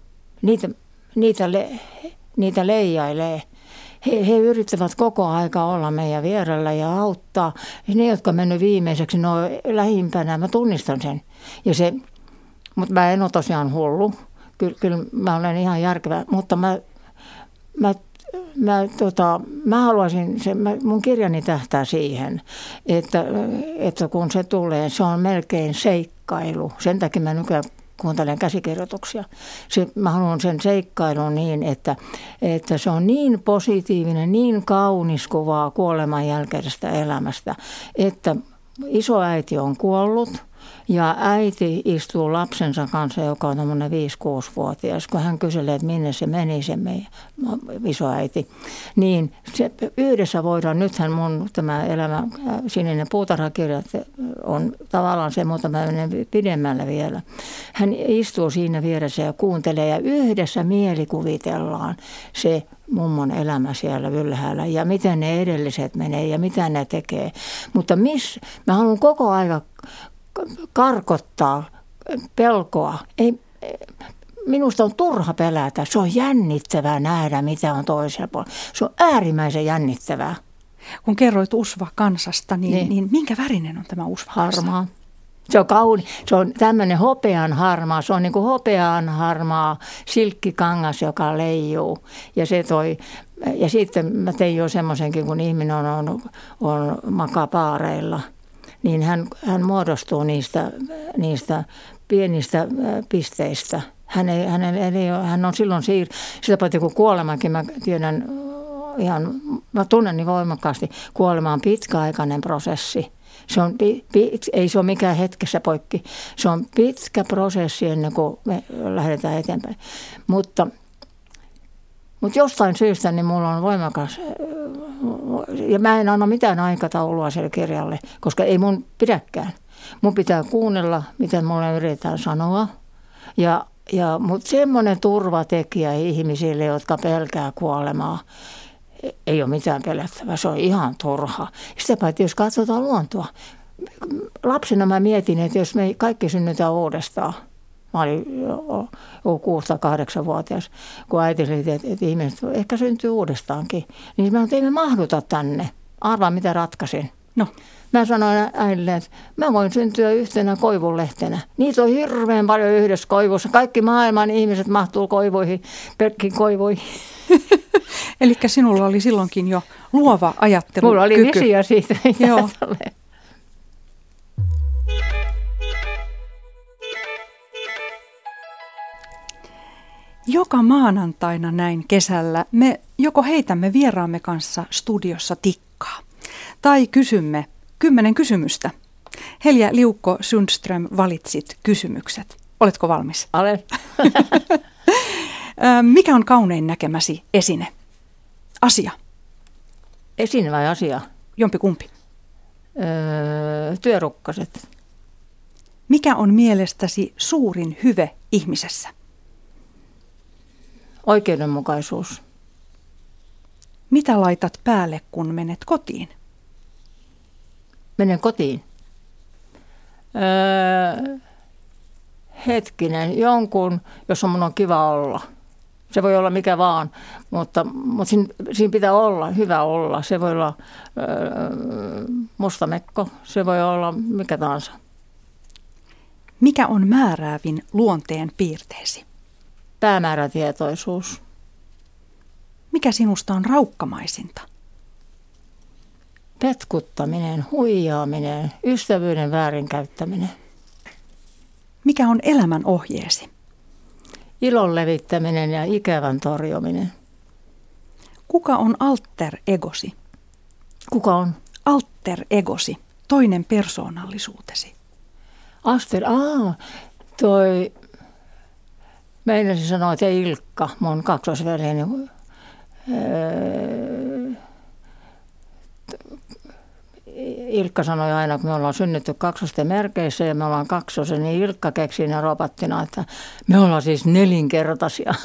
niitä leijailee. He yrittävät koko aika olla meidän vierellä ja auttaa. Ne, jotka on mennyt viimeiseksi, ne on lähimpänä. Mä tunnistan sen. Mutta mä en ole tosiaan hullu. Kyllä mä olen ihan järkevä. Mutta mä haluaisin, mun kirjani tähtää siihen, että kun se tulee, se on melkein seikkailu. Sen takia mä nykyään kuuntelen käsikirjoituksia. Mä haluan sen seikkailun niin, että se on niin positiivinen, niin kaunis kuvaa kuoleman jälkeisestä elämästä, että isoäiti on kuollut Ja äiti istuu lapsensa kanssa, joka on tämmöinen 5-6-vuotias, kun hän kyselee, että minne se meni, se meidän isoäiti. Niin se, yhdessä voidaan, nythän mun tämä elämä, sininen puutarhakirja on tavallaan se, mutta mä menen pidemmälle vielä. Hän istuu siinä vieressä ja kuuntelee ja yhdessä mielikuvitellaan se mummon elämä siellä ylhäällä ja miten ne edelliset menee ja mitä ne tekee. Mutta mä haluan koko ajan karkottaa pelkoa. Minusta on turha pelätä. Se on jännittävää nähdä, mitä on toisella puolella. Se on äärimmäisen jännittävää. Kun kerroit usvakansasta, niin minkä värinen on tämä usvakansa? Harmaa. Se on kauni. Se on tämmöinen hopean harmaa. Se on niin kuin hopean harmaa silkkikangas, joka leijuu. Ja sitten mä tein jo semmoisenkin, kun ihminen on makapaareilla. Niin hän muodostuu niistä pienistä pisteistä. Hän on silloin sitä paitsi kuin kuolemakin, mä tiedän mä tunnen niin voimakkaasti, kuolema on pitkäaikainen prosessi. Ei se ole mikään hetkessä poikki. Se on pitkä prosessi ennen kuin me lähdetään eteenpäin. Mutta jostain syystä niin mulla on voimakas, ja mä en anna mitään aikataulua sille kirjalle, koska ei mun pidäkään. Mun pitää kuunnella, mitä mulle yritetään sanoa. Mutta semmoinen turvatekijä ihmisille, jotka pelkää kuolemaa, ei ole mitään pelättävää. Se on ihan turha. Sitä paitsi, jos katsotaan luontoa. Lapsena mä mietin, että jos me kaikki synnytään uudestaan. Mä olin 6-8-vuotias, kun äiti oli, että ihmiset ehkä syntyy uudestaankin. Niin mä sanoin, että ei me mahduta tänne. Arvaa, mitä ratkaisin. No. Mä sanoin äidille, että mä voin syntyä yhtenä koivunlehtenä. Niitä on hirveän paljon yhdessä koivussa. Kaikki maailman ihmiset mahtuu koivuihin, pelkkiin koivuihin. Eli sinulla oli silloinkin jo luova ajattelukyky. Mulla oli visio siitä. Joo. Joka maanantaina näin kesällä me joko heitämme vieraamme kanssa studiossa tikkaa tai kysymme 10 kysymystä. Helja Liukko Sundström, valitsit kysymykset. Oletko valmis? Olen. Mikä on kaunein näkemäsi esine? Asia. Esine vai asia? Jompikumpi. Työrukkaset. Mikä on mielestäsi suurin hyve ihmisessä? Oikeudenmukaisuus. Mitä laitat päälle, kun menet kotiin? Menen kotiin. Hetkinen, jonkun, jos mun on kiva olla. Se voi olla mikä vaan, mutta siinä pitää olla, hyvä olla. Se voi olla mustamekko, se voi olla mikä tahansa. Mikä on määräävin luonteen piirteesi? Päämäärätietoisuus. Mikä sinusta on raukkamaisinta? Petkuttaminen, huijaaminen, ystävyyden väärinkäyttäminen. Mikä on elämän ohjeesi? Ilon levittäminen ja ikävän torjuminen. Kuka on alter egosi? Kuka on? Alter egosi, toinen persoonallisuutesi. Meinasin sanoa, että Ilkka, mun kaksosveljeni. Ilkka sanoi aina, kun me ollaan synnytty kaksosten merkeissä ja me ollaan kaksosen, niin Ilkka keksi ja robottina, että me ollaan siis nelinkertaisia.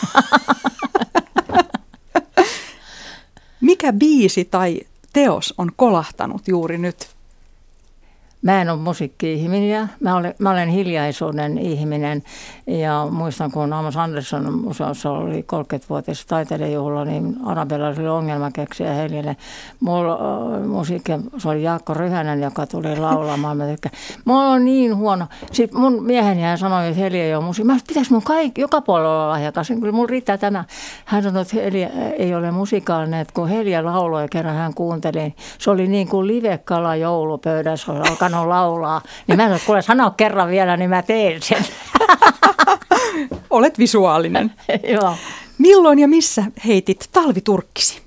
Mikä biisi tai teos on kolahtanut juuri nyt? Mä en ole musiikki-ihminen, mä olen hiljaisuuden ihminen ja muistan, kun Amos Andersson museossa oli 30-vuotias taiteilijajuhla, niin Arabella oli ongelma keksiä Heljalle. Musiikki, se oli Jaakko Ryhänen, joka tuli laulamaan. Mulla on niin huono. Sitten mun mieheni sanoi, että Helja ei ole musiikki. Mä sanoin, pitäisi mun joka puolella olla lahjakas. Kyllä mulla riittää tämä. Hän sanoi, että Helja ei ole musikaalinen, että kun Helja lauloi kerran hän kuunteli, se oli niin kuin livekala joulupöydässä, oli alkanut laulaa. Niin mä sanoin, että kuule sano kerran vielä, niin mä teen sen. Olet visuaalinen. Joo. Milloin ja missä heitit talviturkkisi?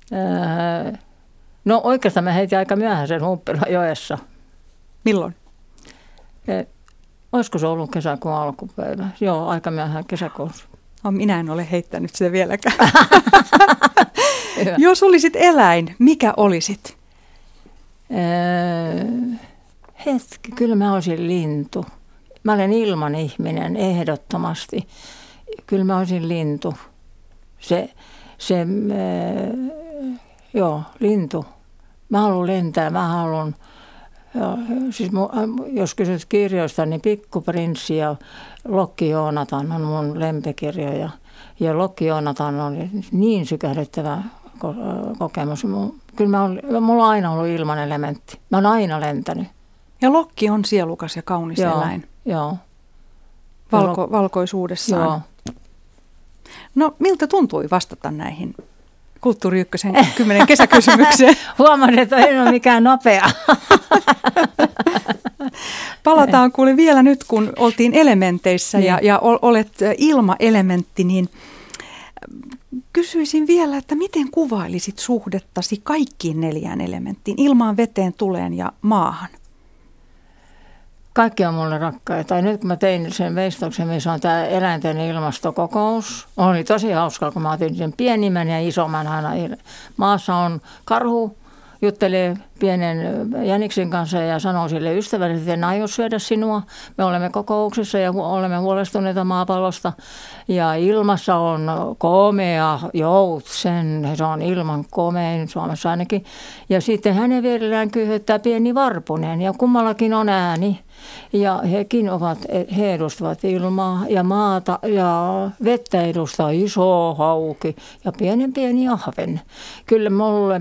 No oikeastaan mä heitin aika myöhäisen Humppelajoessa. Milloin? Olisiko se ollut kesäkuun alkupäivä? Joo, aika myöhään kesäkuussa. Minä en ole heittänyt sitä vieläkään. Jos olisit eläin, mikä olisit? Hetki, kyllä mä olisin lintu. Mä olen ilman ihminen, ehdottomasti. Kyllä mä olisin lintu. Lintu. Mä haluan lentää, siis jos kysyt kirjoista, niin Pikkuprinssi ja Lokki Joonatan on mun lempikirjoja. Ja Lokki Joonatan oli niin sykähdyttävä kokemus. Kyllä mulla on aina ollut ilmanelementti. Mä oon aina lentänyt. Ja Lokki on sielukas ja kaunis eläin. Joo. Valkoisuudessaan. Joo. No miltä tuntui vastata näihin Kulttuuri Ykkösen 10 kesäkysymykseen? Huomasin, että ei ole mikään nopea. Palataan kuule vielä nyt, kun oltiin elementeissä ja olet ilmaelementti, niin kysyisin vielä, että miten kuvailisit suhdettasi kaikkiin 4 elementtiin, ilmaan, veteen, tuleen ja maahan? Kaikki on mulle rakkaita. Nyt kun mä tein sen veistoksen, missä on tämä eläinten ilmastokokous, oli tosi hauskaa, kun mä otin sen pienimmän ja isomman aina. Maassa on karhu, juttelee pienen jäniksen kanssa ja sanoo sille ystävälle, että en aio syödä sinua. Me olemme kokouksessa ja olemme huolestuneita maapallosta. Ja ilmassa on komea joutsen, se on ilman komein Suomessa ainakin. Ja sitten hänen vierellään kyhöttää pieni varpunen ja kummallakin on ääni. Ja he edustavat ilmaa ja maata ja vettä edustaa iso hauki ja pieni ahven. Kyllä mulle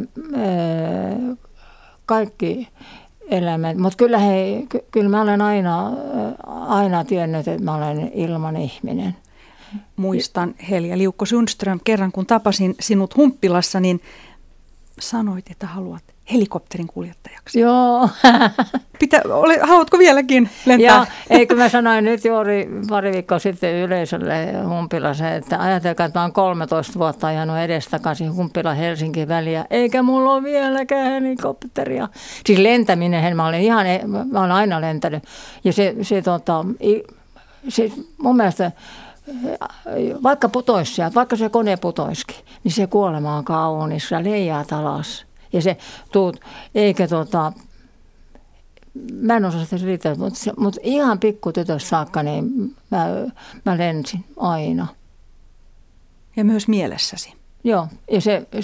kaikki elämät, mutta kyllä mä olen aina tiennyt, että mä olen ilman ihminen. Muistan, Helja Liukko Sundström, kerran kun tapasin sinut Humppilassa, niin sanoit, että haluat helikopterin kuljettajaksi. Joo. Haluatko vieläkin lentää? Joo, eikö mä sanoin nyt juuri pari viikkoa sitten yleisölle Humppilassa, että ajatelkaa, että mä oon 13 vuotta ajanut edestakaisin Humppila-Helsinki väliä, eikä mulla ole vieläkään helikopteria. Siis lentäminen, mä oon aina lentänyt. Ja se mun mielestä, vaikka se kone putoisikin, niin se kuolema on kaunis, sä leijaat alas. Ja se mä en osaa sitä selittää, mutta ihan pikkutytöstä saakka, niin mä lensin aina. Ja myös mielessäsi. Joo, ja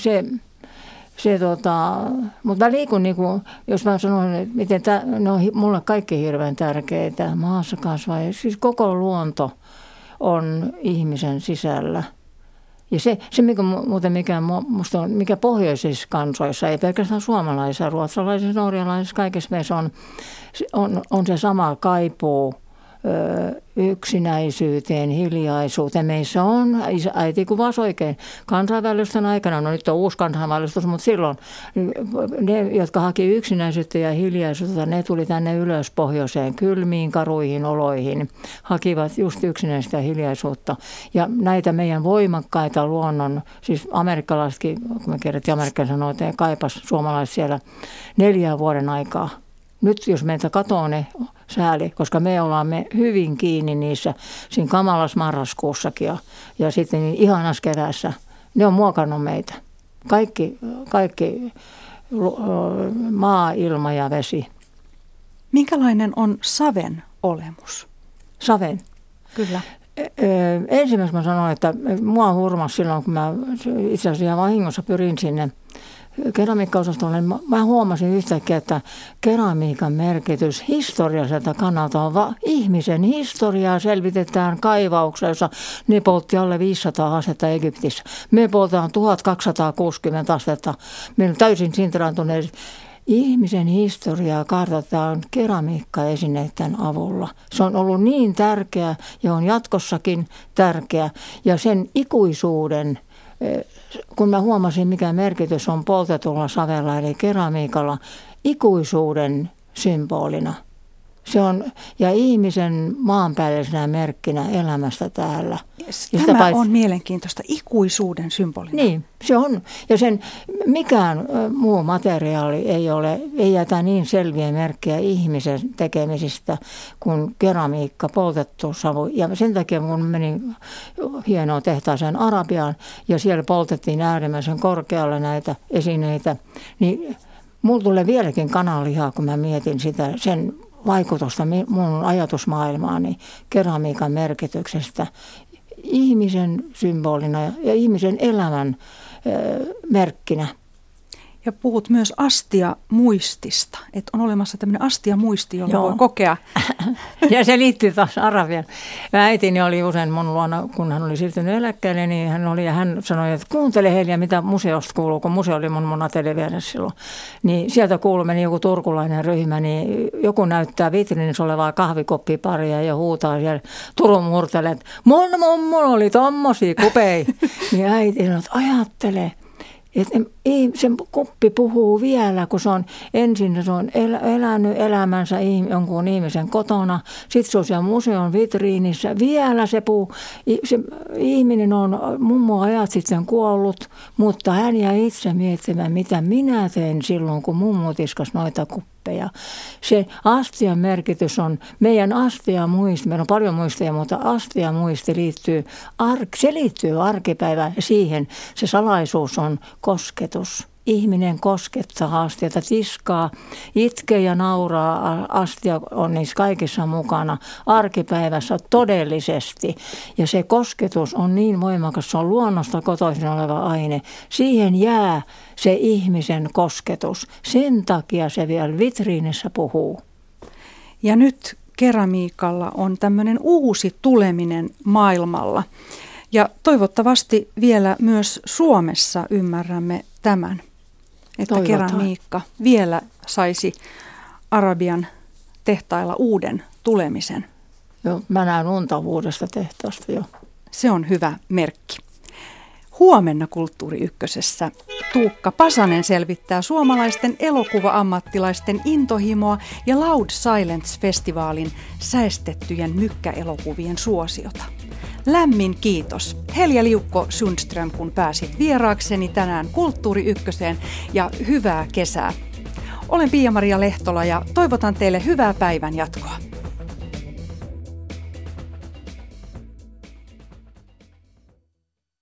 mutta mä liikun, niin kuin, jos mä sanon, että miten ne on mulle kaikki hirveän tärkeitä, maassa kasvaa, siis koko luonto on ihmisen sisällä. Ja se mikä pohjoisissa kansoissa, ei pelkästään suomalaisissa, ruotsalaisissa, norjalaisissa, kaikessa meissä on se sama kaipuu yksinäisyyteen, hiljaisuuteen. Meissä on, äiti kuvasi oikein, kansainvälistön aikana, no nyt on uusi kansainvälistys, mutta silloin ne, jotka haki yksinäisyyttä ja hiljaisuutta, ne tuli tänne ylös pohjoiseen, kylmiin, karuihin oloihin, hakivat just yksinäistä ja hiljaisuutta. Ja näitä meidän voimakkaita luonnon, siis amerikkalaisetkin, kun me kerrottiin amerikkalaisen sanoi, että kaipas suomalaiset siellä 4 vuoden aikaa. Nyt jos meitä katoo ne sääli, koska me ollaan hyvin kiinni niissä siinä kamalassa marraskuussakin ja sitten niin ihanassa keväässä. Ne on muokannut meitä. Kaikki maa, ilma ja vesi. Minkälainen on saven olemus? Saven? Kyllä. Ensimmäisenä mä sanoin, että mua hurmasi silloin, kun mä itse asiassa ihan vahingossa pyrin sinne keramiikkaosastolle. Mä huomasin yhtäkkiä, että keramiikan merkitys historialliselta kannalta on ihmisen historiaa selvitetään kaivauksessa. Ne poltti alle 500 astetta Egyptissä. Me poltetaan 1260 astetta. Meillä on täysin sinterantuneet. Ihmisen historiaa kartoitetaan keramiikkaesineiden avulla. Se on ollut niin tärkeä ja on jatkossakin tärkeä. Ja sen ikuisuuden, kun mä huomasin mikä merkitys on poltetulla savella eli keramiikalla, ikuisuuden symbolina. ja ihmisen maanpäällisenä merkkinä elämästä täällä. Tämä on mielenkiintoista, ikuisuuden symbolina. Niin, se on. Ja sen mikään muu materiaali ei jätä niin selviä merkkejä ihmisen tekemisistä kuin keramiikka, poltettu savu. Ja sen takia kun menin hienoon tehtaaseen Arabiaan ja siellä poltettiin äärimmäisen korkealle näitä esineitä, niin mulla tulee vieläkin kananlihaa, kun mä mietin sen vaikutusta mun ajatusmaailmaani keramiikan merkityksestä ihmisen symbolina ja ihmisen elämän merkkinä. Ja puhut myös astiamuistista, että on olemassa tämmöinen astiamuisti, jolla voi kokea. Ja se liittyy taas Arabiaan. Äitini oli usein mun luona, kun hän oli siirtynyt eläkkeelle, niin hän sanoi, että kuuntele Helja, mitä museosta kuuluu, kun museo oli mun munatelia vieressä silloin. Niin sieltä kuului, meni joku turkulainen ryhmä, niin joku näyttää vitriinissä olevaa kahvikoppiparia ja huutaa siellä Turun murteelle, että mun oli tommosia kupei. Niin äiti sanoi, että ajattele. Että se kuppi puhuu vielä, kun se on elänyt elämänsä jonkun ihmisen kotona. Sitten se on siellä museon vitriinissä. Vielä se puhuu. Se ihminen on mummo ajat sitten kuollut, mutta hän jäi itse miettimään, mitä minä tein silloin, kun mummo tiskas noita kuppeja. Se astian merkitys on meidän astiamuisti. Meillä on paljon muisteja, mutta astiamuisti liittyy arkipäivään siihen. Se salaisuus on kosketus. Ihminen koskettaa astiata, tiskaa, itkee ja nauraa. Astia on niissä kaikissa mukana arkipäivässä todellisesti. Ja se kosketus on niin voimakas, se on luonnosta kotoisin oleva aine. Siihen jää se ihmisen kosketus. Sen takia se vielä vitriinissä puhuu. Ja nyt keramiikalla on tämmöinen uusi tuleminen maailmalla. Ja toivottavasti vielä myös Suomessa ymmärrämme tämän, että keramiikka vielä saisi Arabian tehtailla uuden tulemisen. Joo, mä näen unta uudesta tehtaasta jo. Se on hyvä merkki. Huomenna Kulttuuri Ykkösessä Tuukka Pasanen selvittää suomalaisten elokuva-ammattilaisten intohimoa ja Loud Silence-festivaalin säestettyjen mykkäelokuvien suosiota. Lämmin kiitos Helja Liukko Sundström, kun pääsit vieraakseni tänään Kulttuuri Ykköseen, ja hyvää kesää. Olen Pia-Maria Lehtola ja toivotan teille hyvää päivän jatkoa.